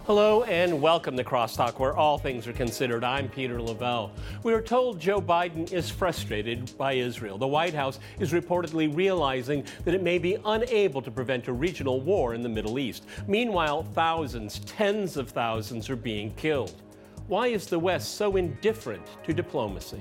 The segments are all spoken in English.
Hello and welcome to Crosstalk, where all things are considered. I'm Peter Lavelle. We are told Joe Biden is frustrated by Israel. The White House is reportedly realizing that it may be unable to prevent a regional war in the Middle East. Meanwhile, thousands, tens of thousands are being killed. Why is the West so indifferent to diplomacy?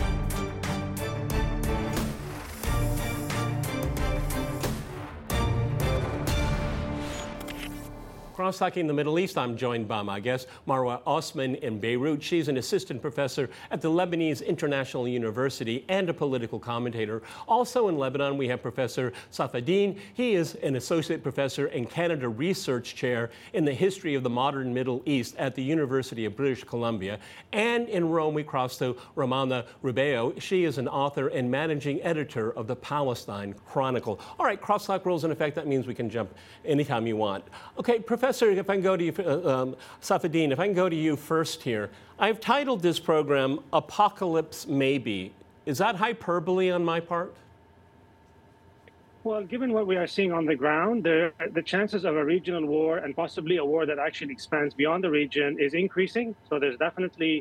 Cross-talking the Middle East, I'm joined by my guest, Marwa Osman in Beirut. She's an assistant professor at the Lebanese International University and a political commentator. Also in Lebanon, we have Professor Safieddine. He is an associate professor and Canada Research Chair in the history of the modern Middle East at the University of British Columbia. And in Rome, we cross to Romana Rubeo. She is an author and managing editor of the Palestine Chronicle. All right, crosstalk rules in effect. That means we can jump anytime you want. Okay, Professor, if I can go to you, Safieddine, if I can go to you first here. I've titled this program, Apocalypse Maybe. Is that hyperbole on my part? Well, given what we are seeing on the ground, the chances of a regional war and possibly a war that actually expands beyond the region is increasing. So there's definitely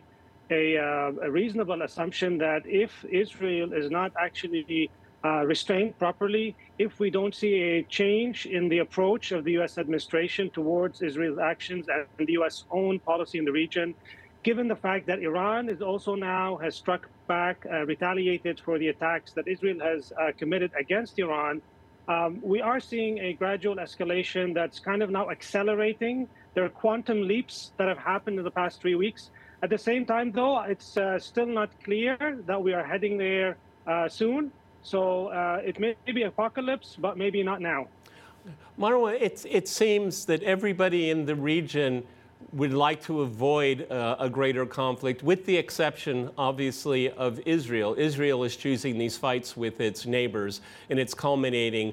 a reasonable assumption that if Israel is not actually restrained properly, if we don't see a change in the approach of the U.S. administration towards Israel's actions and the U.S. own policy in the region, given the fact that Iran is also now has struck back, retaliated for the attacks that Israel has committed against Iran, we are seeing a gradual escalation that's kind of now accelerating. There are quantum leaps that have happened in the past 3 weeks. At the same time, though, it's still not clear that we are heading there soon. So it may be apocalypse, but maybe not now. Marwa, it seems that everybody in the region would like to avoid a greater conflict, with the exception, obviously, of Israel. Israel is choosing these fights with its neighbors, and it's culminating.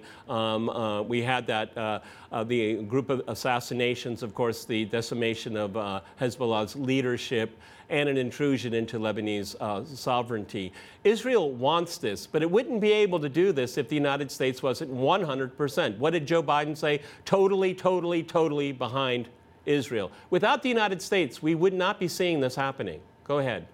We had that, the group of assassinations, of course, the decimation of Hezbollah's leadership, and an intrusion into Lebanese sovereignty. Israel wants this, but it wouldn't be able to do this if the United States wasn't 100%. What did Joe Biden say? Totally, totally, totally behind Israel. Without the United States, we would not be seeing this happening. Go ahead.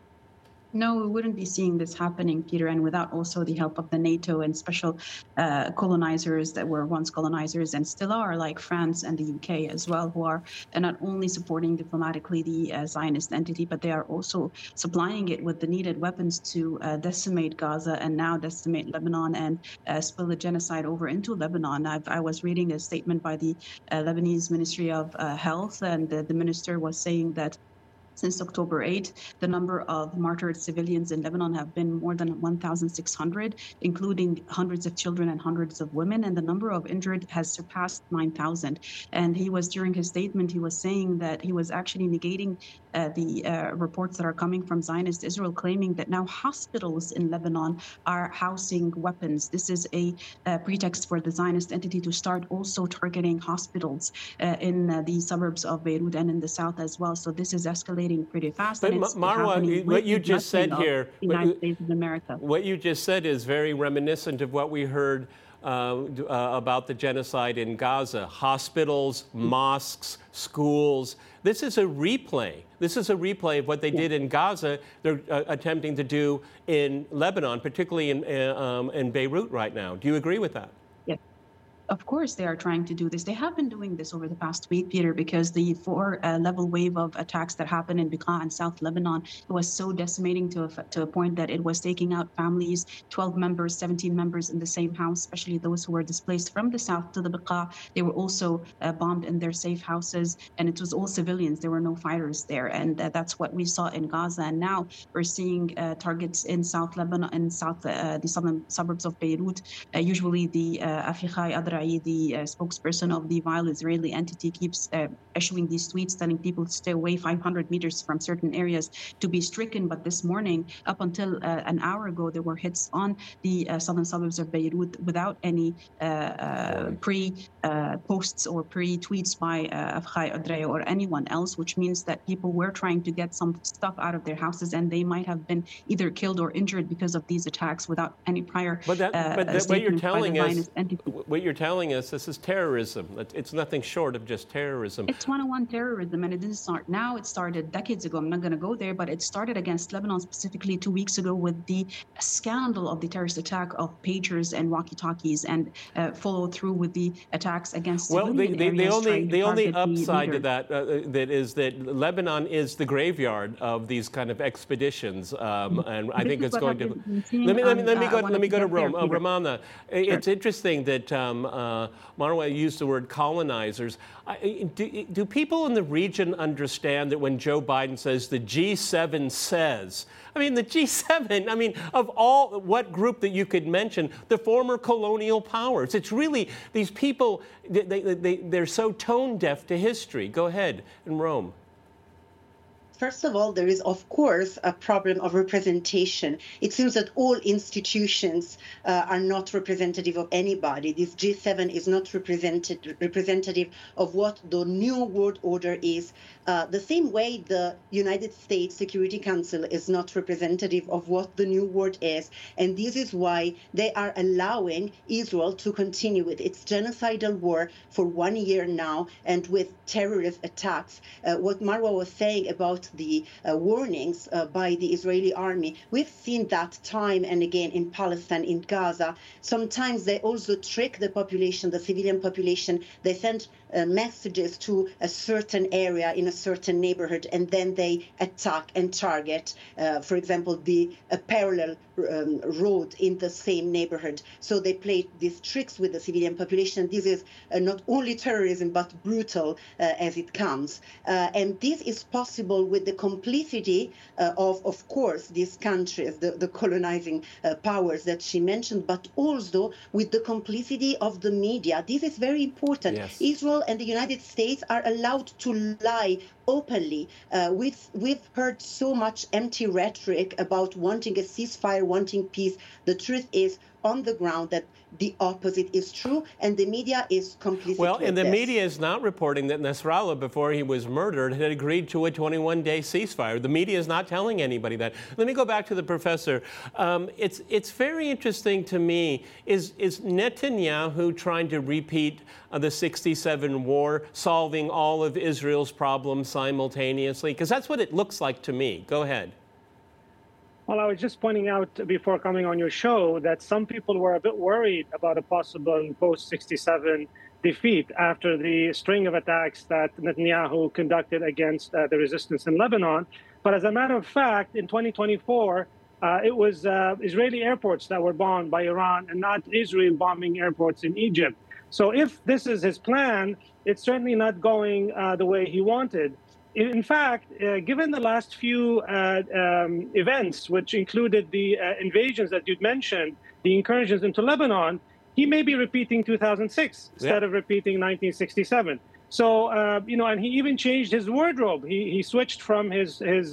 No, we wouldn't be seeing this happening, Peter, and without also the help of the NATO and special colonizers that were once colonizers and still are, like France and the UK as well, who are not only supporting diplomatically the Zionist entity, but they are also supplying it with the needed weapons to decimate Gaza and now decimate Lebanon and spill the genocide over into Lebanon. I was reading a statement by the Lebanese Ministry of Health, and the minister was saying that since October 8, the number of martyred civilians in Lebanon have been more than 1,600, including hundreds of children and hundreds of women, and the number of injured has surpassed 9,000. And during his statement, he was saying that he was actually negating the reports that are coming from Zionist Israel, claiming that now hospitals in Lebanon are housing weapons. This is a pretext for the Zionist entity to start also targeting hospitals in the suburbs of Beirut and in the south as well. So this is escalating pretty fast. But Marwa, what you just said here, United States of America. What you just said is very reminiscent of what we heard about the genocide in Gaza. Hospitals, mosques, schools. This is a replay. This is a replay of what they did in Gaza. They're attempting to do in Lebanon, particularly in Beirut right now. Do you agree with that? Of course, they are trying to do this. They have been doing this over the past week, Peter, because the four-level wave of attacks that happened in Bekaa and South Lebanon was so decimating to a point that it was taking out families, 12 members, 17 members in the same house, especially those who were displaced from the south to the Bekaa. They were also bombed in their safe houses, and it was all civilians. There were no fighters there, and that's what we saw in Gaza. And now we're seeing targets in South Lebanon and the southern suburbs of Beirut. Usually the Afichai Adra, the spokesperson of the vile Israeli entity, keeps issuing these tweets telling people to stay away 500 meters from certain areas to be stricken. But this morning, up until an hour ago, there were hits on the southern suburbs of Beirut without any pre-posts or pre-tweets by Afkhai Adreye or anyone else, which means that people were trying to get some stuff out of their houses, and they might have been either killed or injured because of these attacks without any prior what you're telling telling us this is terrorism. It's nothing short of just terrorism. It's one-on-one terrorism, and it didn't start now. It started decades ago. I'm not going to go there, but it started against Lebanon specifically 2 weeks ago with the scandal of the terrorist attack of pagers and walkie-talkies, and follow through with the attacks against civilian areas. The only upside to that that is that Lebanon is the graveyard of these kind of expeditions, and I think it's going to. Let me go to Rome. Ramana, it's interesting that Marwa used the word colonizers. Do people in the region understand that when Joe Biden says the G7 says, I mean, the G7, I mean, of all, what group that you could mention, the former colonial powers. It's really, these people, they're so tone deaf to history. Go ahead, in Rome. First of all, there is, of course, a problem of representation. It seems that all institutions are not representative of anybody. This G7 is not representative of what the new world order is. The same way the United States Security Council is not representative of what the new world is. And this is why they are allowing Israel to continue with its genocidal war for 1 year now, and with terrorist attacks. What Marwa was saying about the warnings by the Israeli army, we've seen that time and again in Palestine, in Gaza. Sometimes they also trick the population, the civilian population. They send messages to a certain area in a certain neighborhood, and then they attack and target, for example, a parallel road in the same neighborhood. So they play these tricks with the civilian population. This is not only terrorism, but brutal as it comes. And this is possible with the complicity of course, these countries, the colonizing powers that she mentioned, but also with the complicity of the media. This is very important. Yes. Israel and the United States are allowed to lie openly. We've heard so much empty rhetoric about wanting a ceasefire, wanting peace. The truth is, on the ground, that the opposite is true, and the media is complicit. Well, and the this. media is not reporting that Nasrallah, before he was murdered, had agreed to a 21-day ceasefire. The media is not telling anybody that. Let me go back to the professor. It's very interesting to me. Is Netanyahu trying to repeat the '67 war, solving all of Israel's problems simultaneously? Because that's what it looks like to me. Go ahead. Well, I was just pointing out before coming on your show that some people were a bit worried about a possible post-67 defeat after the string of attacks that Netanyahu conducted against the resistance in Lebanon. But as a matter of fact, in 2024, it was Israeli airports that were bombed by Iran, and not Israel bombing airports in Egypt. So if this is his plan, it's certainly not going the way he wanted. In fact, given the last few events, which included the invasions that you'd mentioned, the incursions into Lebanon, he may be repeating 2006 instead of repeating 1967. So, and he even changed his wardrobe. He switched from his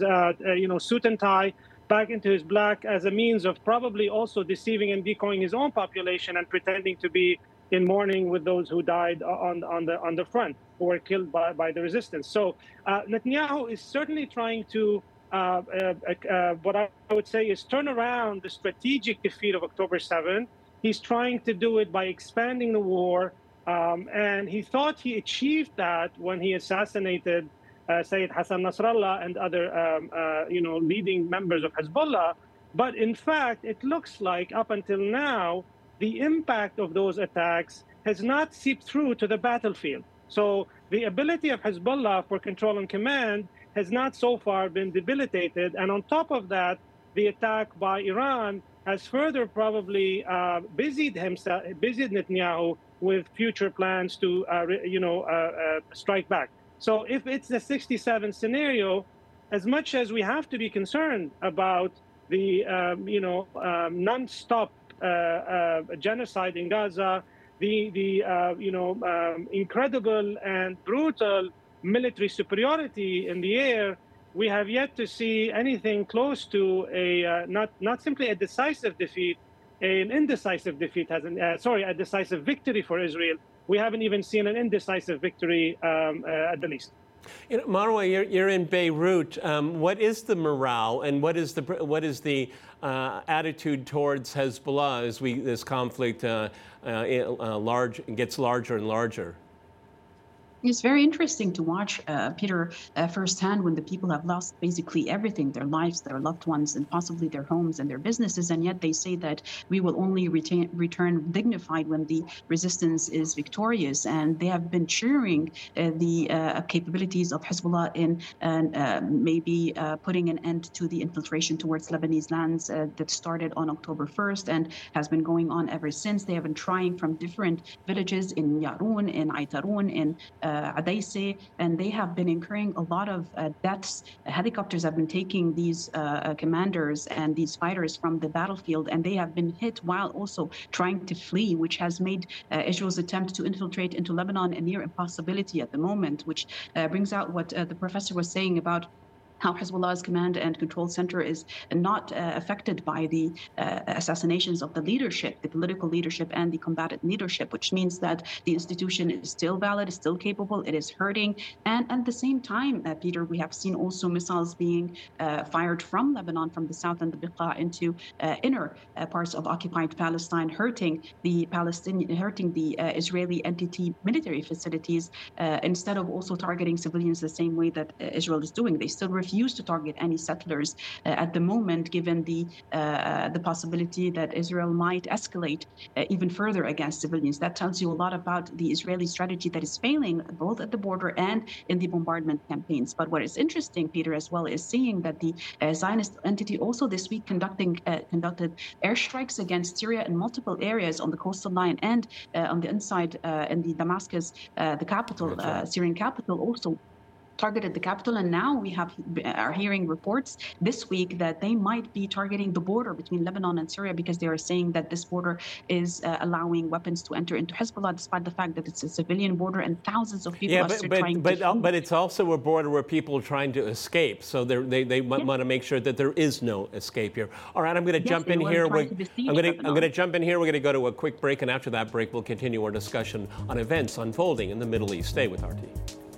suit and tie back into his black as a means of probably also deceiving and decoying his own population and pretending to be in mourning with those who died on the front, who were killed by the resistance. So Netanyahu is certainly trying to, what I would say is turn around the strategic defeat of October 7. He's trying to do it by expanding the war, and he thought he achieved that when he assassinated Sayyid Hassan Nasrallah and other, leading members of Hezbollah. But in fact, it looks like up until now, the impact of those attacks has not seeped through to the battlefield. So the ability of Hezbollah for control and command has not so far been debilitated. And on top of that, the attack by Iran has further probably busied Netanyahu with future plans to, strike back. So if it's the 67 scenario, as much as we have to be concerned about the, non-stop genocide in Gaza, the incredible and brutal military superiority in the air, we have yet to see anything close to a not simply a decisive defeat, an indecisive defeat, a decisive victory for Israel. We haven't even seen an indecisive victory at the least. Marwa, you're in Beirut. What is the morale and what is the attitude towards Hezbollah as this conflict gets larger and larger? It's very interesting to watch, Peter, firsthand when the people have lost basically everything, their lives, their loved ones, and possibly their homes and their businesses. And yet they say that we will only return dignified when the resistance is victorious. And they have been cheering the capabilities of Hezbollah in maybe putting an end to the infiltration towards Lebanese lands that started on October 1st and has been going on ever since. They have been trying from different villages in Yaroun, in Aitarun, in Adaise, and they have been incurring a lot of deaths. Helicopters have been taking these commanders and these fighters from the battlefield, and they have been hit while also trying to flee, which has made Israel's attempt to infiltrate into Lebanon a near impossibility at the moment, which brings out what the professor was saying about how Hezbollah's command and control center is not affected by the assassinations of the leadership, the political leadership and the combatant leadership, which means that the institution is still valid, is still capable, it is hurting. And at the same time, Peter, we have seen also missiles being fired from Lebanon, from the south and the Beqa into inner parts of occupied Palestine, hurting the Israeli entity military facilities instead of also targeting civilians the same way that Israel is doing. They still refuse to target any settlers at the moment, given the possibility that Israel might escalate even further against civilians. That tells you a lot about the Israeli strategy that is failing both at the border and in the bombardment campaigns. But what is interesting, Peter, as well, is seeing that the Zionist entity also this week conducted airstrikes against Syria in multiple areas on the coastal line and on the inside in the Damascus, the capital, Syrian capital, also targeted the capital. And now we are hearing reports this week that they might be targeting the border between Lebanon and Syria, because they are saying that this border is allowing weapons to enter into Hezbollah, despite the fact that it's a civilian border and thousands of people are still trying to. But it's also a border where people are trying to escape. So they want to make sure that there is no escape here. All right, I'm going to jump in here. I'm going to jump in here. We're going to go to a quick break, and after that break, we'll continue our discussion on events unfolding in the Middle East. Stay with RT.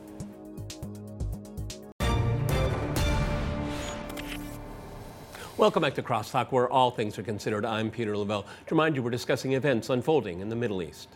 Welcome back to Crosstalk, where all things are considered. I'm Peter Lavelle. To remind you, we're discussing events unfolding in the Middle East.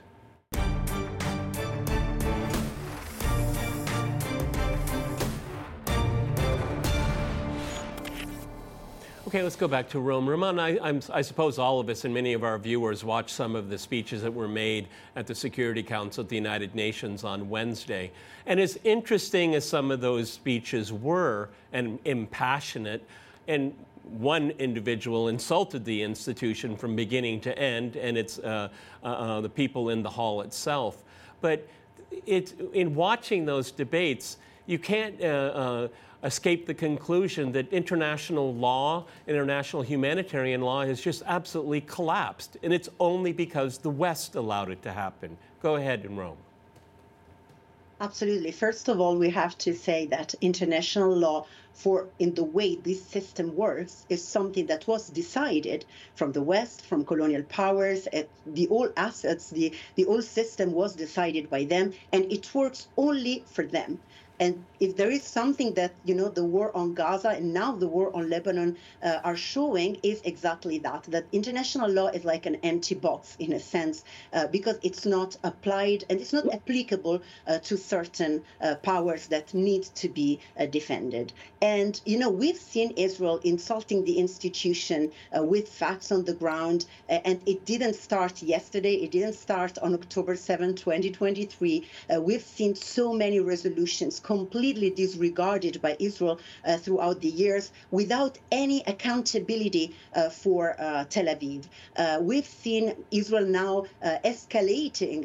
Okay, let's go back to Rome. Ramon, I suppose all of us and many of our viewers watched some of the speeches that were made at the Security Council at the United Nations on Wednesday. And as interesting as some of those speeches were and impassionate, and one individual insulted the institution from beginning to end, and it's the people in the hall itself. But in watching those debates, you can't escape the conclusion that international law, international humanitarian law, has just absolutely collapsed. And it's only because the West allowed it to happen. Go ahead, in Rome. Absolutely. First of all, we have to say that international law, in the way this system works, is something that was decided from the West, from colonial powers. The whole assets, the whole system was decided by them, and it works only for them. And if there is something that, the war on Gaza and now the war on Lebanon are showing, is exactly that international law is like an empty box in a sense, because it's not applied and it's not applicable to certain powers that need to be defended. And, we've seen Israel insulting the institution with facts on the ground, and it didn't start yesterday. It didn't start on October 7, 2023. We've seen so many resolutions completely disregarded by Israel throughout the years without any accountability for Tel Aviv. We've seen Israel now escalating,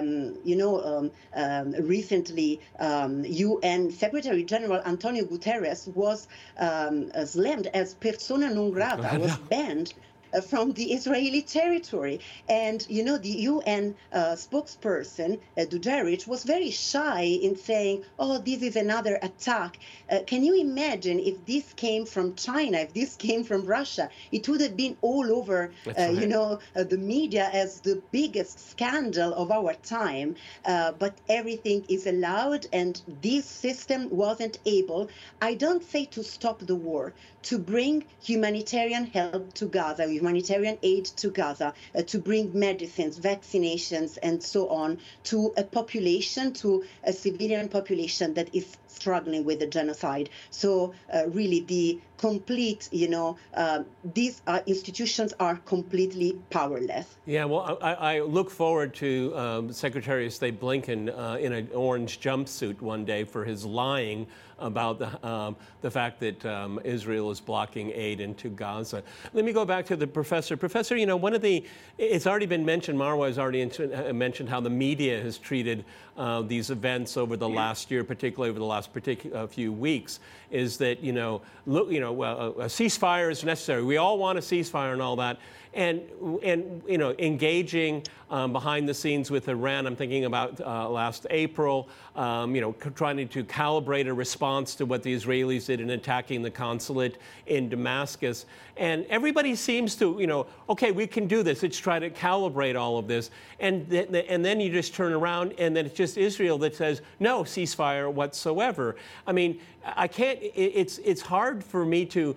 recently UN Secretary General Antonio Guterres was slammed as persona non grata, was banned from the Israeli territory. And, you know, the UN spokesperson, Dujarric, was very shy in saying, oh, this is another attack. Can you imagine if this came from China, if this came from Russia? It would have been all over, you know, the media as the biggest scandal of our time. But everything is allowed, and this system wasn't able, I don't say to stop the war, to bring humanitarian help to Gaza, humanitarian aid to Gaza, to bring medicines, vaccinations, and so on to a population, to a civilian population that is struggling with the genocide. So really the complete, you know, these institutions are completely powerless. Yeah, well, I look forward to Secretary of State Blinken in an orange jumpsuit one day for his lying about the fact that Israel is blocking aid into Gaza. Let me go back to the professor. Professor, you know, it's already been mentioned, Marwa has already mentioned how the media has treated these events over the last year, particularly over the last few weeks, is that, you know, look, you know, well, a ceasefire is necessary. We all want a ceasefire and all that. And you know, engaging behind the scenes with Iran, I'm thinking about last April, you know, trying to calibrate a response to what the Israelis did in attacking the consulate in Damascus. And everybody seems to, you know, okay, we can do this. Let's try to calibrate all of this. And then you just turn around and then it's just Israel that says, no ceasefire whatsoever. I mean, I can't, it's hard for me to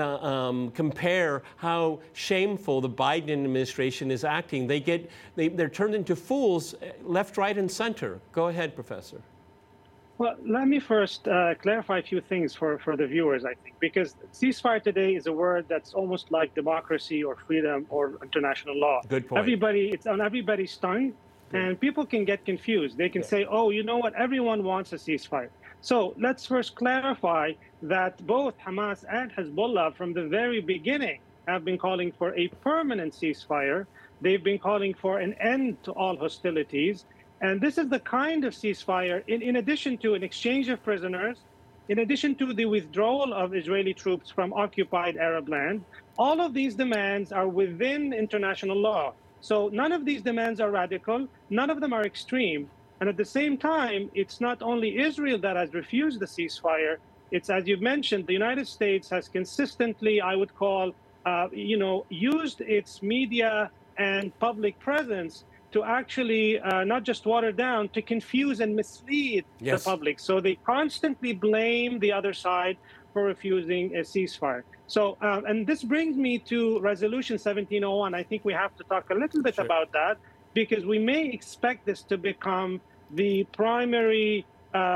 compare how shameful the Biden administration is acting. They're turned into fools left, right, and center. Go ahead, Professor. Well, let me first clarify a few things for the viewers, I think, because ceasefire today is a word that's almost like democracy or freedom or international law. Good point. It's on everybody's tongue, and people can get confused. They can say, oh, you know what, everyone wants a ceasefire. So let's first clarify that both Hamas and Hezbollah from the very beginning have been calling for a permanent ceasefire. They've been calling for an end to all hostilities. And this is the kind of ceasefire, in addition to an exchange of prisoners, in addition to the withdrawal of Israeli troops from occupied Arab land. All of these demands are within international law. So none of these demands are radical, none of them are extreme. And at the same time, it's not only Israel that has refused the ceasefire. It's, as you've mentioned, the United States has consistently, I would call, you know, used its media and public presence to actually not just water down, to confuse and mislead the public. So they constantly blame the other side for refusing a ceasefire. So, and this brings me to Resolution 1701. I think we have to talk a little bit about that, because we may expect this to become the primary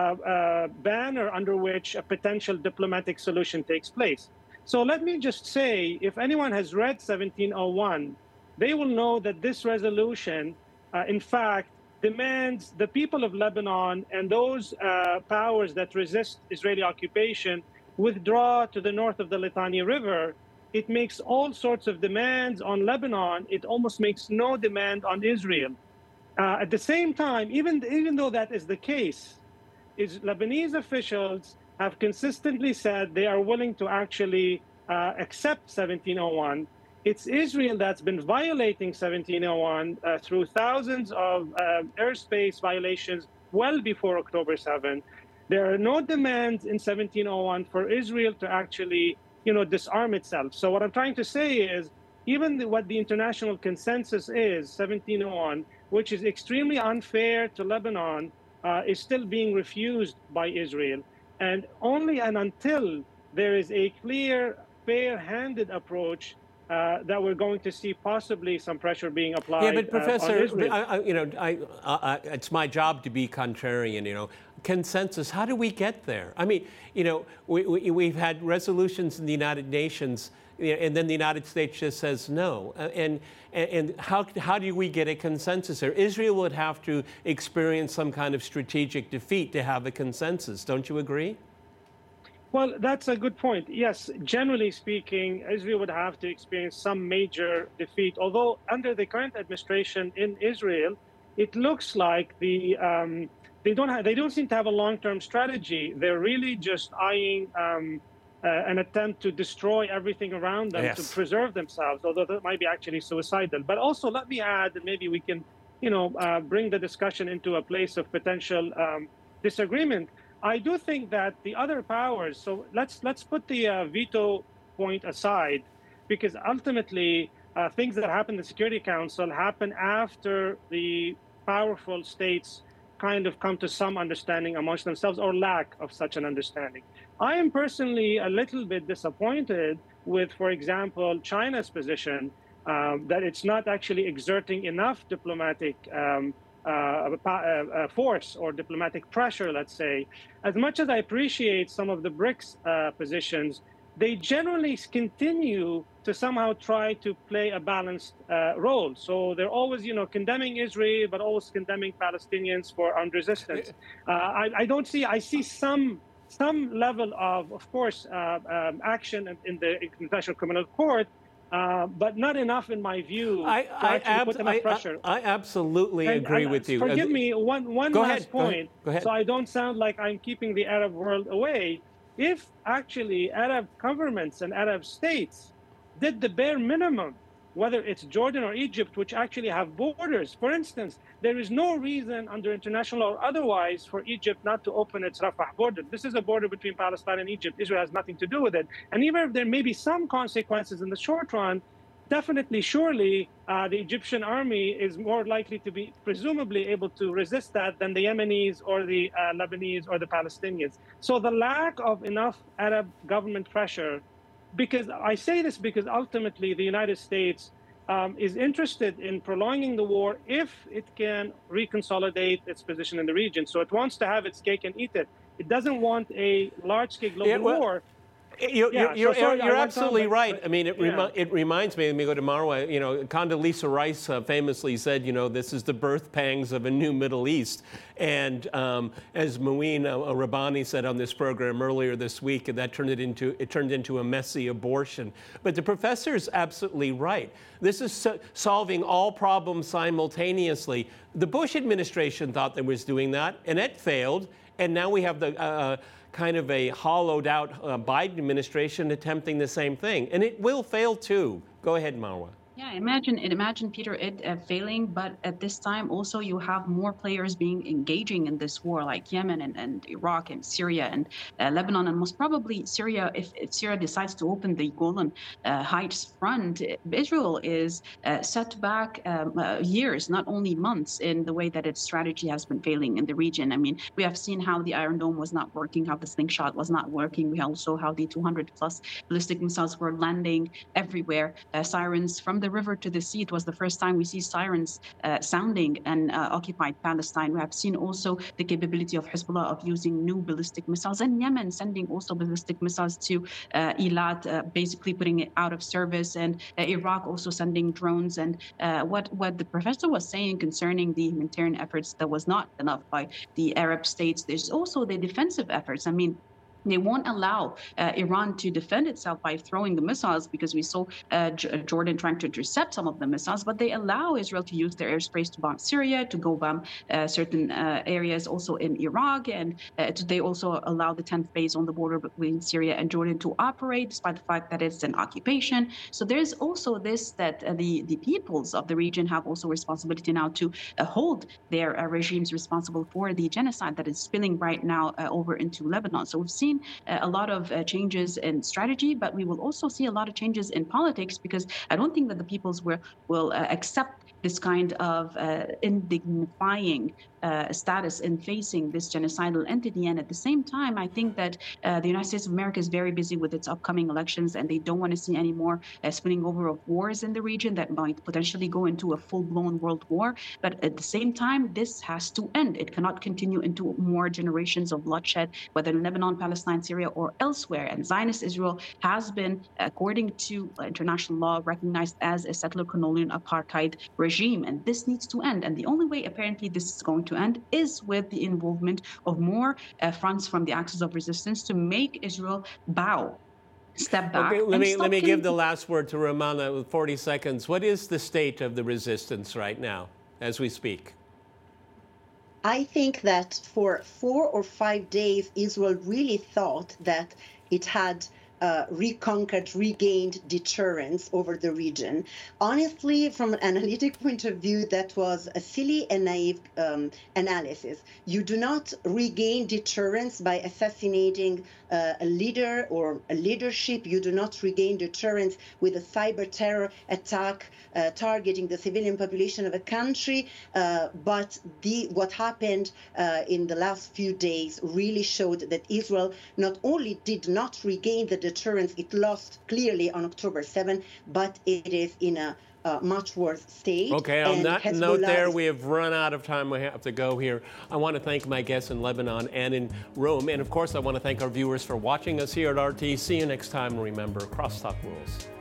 banner under which a potential diplomatic solution takes place. So let me just say, if anyone has read 1701, they will know that this resolution, in fact, demands the people of Lebanon and those powers that resist Israeli occupation withdraw to the north of the Litani River. It makes all sorts of demands on Lebanon. It almost makes no demand on Israel. At the same time, even though that is the case, Lebanese officials have consistently said they are willing to actually accept 1701. It's Israel that's been violating 1701 through thousands of airspace violations well before October 7. There are no demands in 1701 for Israel to actually, you know, disarm itself. So what I'm trying to say is, even what the international consensus is, 1701, which is extremely unfair to Lebanon, is still being refused by Israel. And only and until there is a clear, fair-handed approach that we're going to see possibly some pressure being applied. Yeah, but Professor, on Israel. you know, it's my job to be contrarian. You know, consensus. How do we get there? I mean, you know, we've had resolutions in the United Nations, and then the United States just says no. And how do we get a consensus there? Israel would have to experience some kind of strategic defeat to have a consensus. Don't you agree? Well, that's a good point. Yes, generally speaking, Israel would have to experience some major defeat. Although under the current administration in Israel, it looks like they don't seem to have a long-term strategy. They're really just eyeing an attempt to destroy everything around them to preserve themselves, although that might be actually suicidal. But also, let me add that maybe we can, bring the discussion into a place of potential disagreement. I do think that the other powers. So let's put the veto point aside, because ultimately things that happen in the Security Council happen after the powerful states kind of come to some understanding amongst themselves or lack of such an understanding. I am personally a little bit disappointed with, for example, China's position that it's not actually exerting enough diplomatic force or diplomatic pressure, let's say. As much as I appreciate some of the BRICS positions, they generally continue to somehow try to play a balanced role. So they're always, condemning Israel, but always condemning Palestinians for armed resistance. I see some level of course, action in the International Criminal Court, but not enough, in my view, to actually put enough pressure. I absolutely agree with you. Forgive me, one last point, go ahead. so I don't sound like I'm keeping the Arab world away. If actually Arab governments and Arab states did the bare minimum, whether it's Jordan or Egypt, which actually have borders, for instance, there is no reason under international law or otherwise for Egypt not to open its Rafah border. This is a border between Palestine and Egypt. Israel has nothing to do with it. And even if there may be some consequences in the short run, definitely, surely, the Egyptian army is more likely to be presumably able to resist that than the Yemenis or the Lebanese or the Palestinians. So the lack of enough Arab government pressure, because I say this because ultimately the United States is interested in prolonging the war if it can reconsolidate its position in the region. So it wants to have its cake and eat it. It doesn't want a large-scale global war. You're absolutely right. I mean, it reminds me, let me go to Marwa, Condoleezza Rice famously said, this is the birth pangs of a new Middle East. And as Mouin Rabbani said on this program earlier this week, that turned into a messy abortion. But the professor's absolutely right. This is solving all problems simultaneously. The Bush administration thought they was doing that, and it failed. And now we have the kind of a hollowed out Biden administration attempting the same thing. And it will fail too. Go ahead, Marwa. Yeah, imagine, Peter, it failing, but at this time also you have more players engaging in this war, like Yemen and Iraq and Syria and Lebanon, and most probably Syria. If Syria decides to open the Golan Heights front, Israel is set back years, not only months, in the way that its strategy has been failing in the region. I mean, we have seen how the Iron Dome was not working, how the Slingshot was not working. We also how the 200+ ballistic missiles were landing everywhere. Sirens from the river to the sea. It was the first time we see sirens sounding in occupied Palestine. We have seen also the capability of Hezbollah of using new ballistic missiles, and Yemen sending also ballistic missiles to Eilat, basically putting it out of service, and Iraq also sending drones. And what the professor was saying concerning the humanitarian efforts, that was not enough by the Arab states. There's also the defensive efforts. I mean, they won't allow Iran to defend itself by throwing the missiles, because we saw Jordan trying to intercept some of the missiles, but they allow Israel to use their airspace to bomb Syria, to go bomb certain areas also in Iraq, and they also allow the 10th phase on the border between Syria and Jordan to operate, despite the fact that it's an occupation. So there's also this, that the peoples of the region have also responsibility now to hold their regimes responsible for the genocide that is spilling right now over into Lebanon. So we've seen a lot of changes in strategy, but we will also see a lot of changes in politics, because I don't think that the peoples will accept this kind of indignifying status in facing this genocidal entity. And at the same time, I think that the United States of America is very busy with its upcoming elections, and they don't want to see any more spinning over of wars in the region that might potentially go into a full-blown world war. But at the same time, this has to end. It cannot continue into more generations of bloodshed, whether in Lebanon, Palestine, Syria, or elsewhere. And Zionist Israel has been, according to international law, recognized as a settler colonial apartheid regime. And this needs to end. And the only way, apparently, this is going to end is with the involvement of more fronts from the axis of resistance to make Israel bow, step back. Okay, let me give the last word to Rummana with 40 seconds. What is the state of the resistance right now as we speak? I think that for 4 or 5 days, Israel really thought that it had reconquered, regained deterrence over the region. Honestly, from an analytic point of view, that was a silly and naive analysis. You do not regain deterrence by assassinating a leader or a leadership. You do not regain deterrence with a cyber terror attack targeting the civilian population of a country. But what happened in the last few days really showed that Israel not only did not regain the deterrence it lost clearly on October 7, but it is in a much worse state. Okay, on that note there, we have run out of time. We have to go here. I want to thank my guests in Lebanon and in Rome. And of course, I want to thank our viewers for watching us here at RT. See you next time. Remember, crosstalk rules.